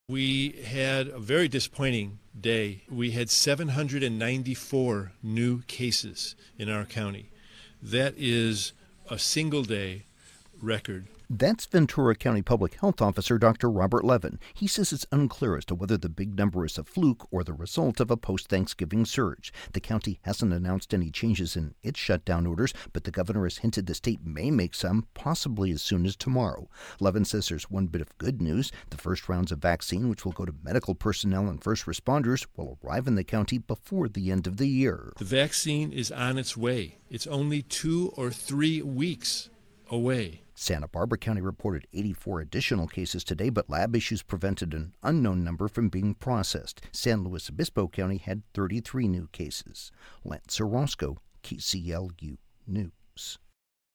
We had a very disappointing day. We had 794 new cases in our county. That is a single day record. That's Ventura County Public Health Officer Dr. Robert Levin. He says it's unclear as to whether the big number is a fluke or the result of a post-Thanksgiving surge. The county hasn't announced any changes in its shutdown orders, but the governor has hinted the state may make some, possibly as soon as tomorrow. Levin says there's one bit of good news. The first rounds of vaccine, which will go to medical personnel and first responders, will arrive in the county before the end of the year. The vaccine is on its way. It's only 2 or 3 weeks away. Santa Barbara County reported 84 additional cases today, but lab issues prevented an unknown number from being processed. San Luis Obispo County had 33 new cases. Lance Orozco, KCLU News.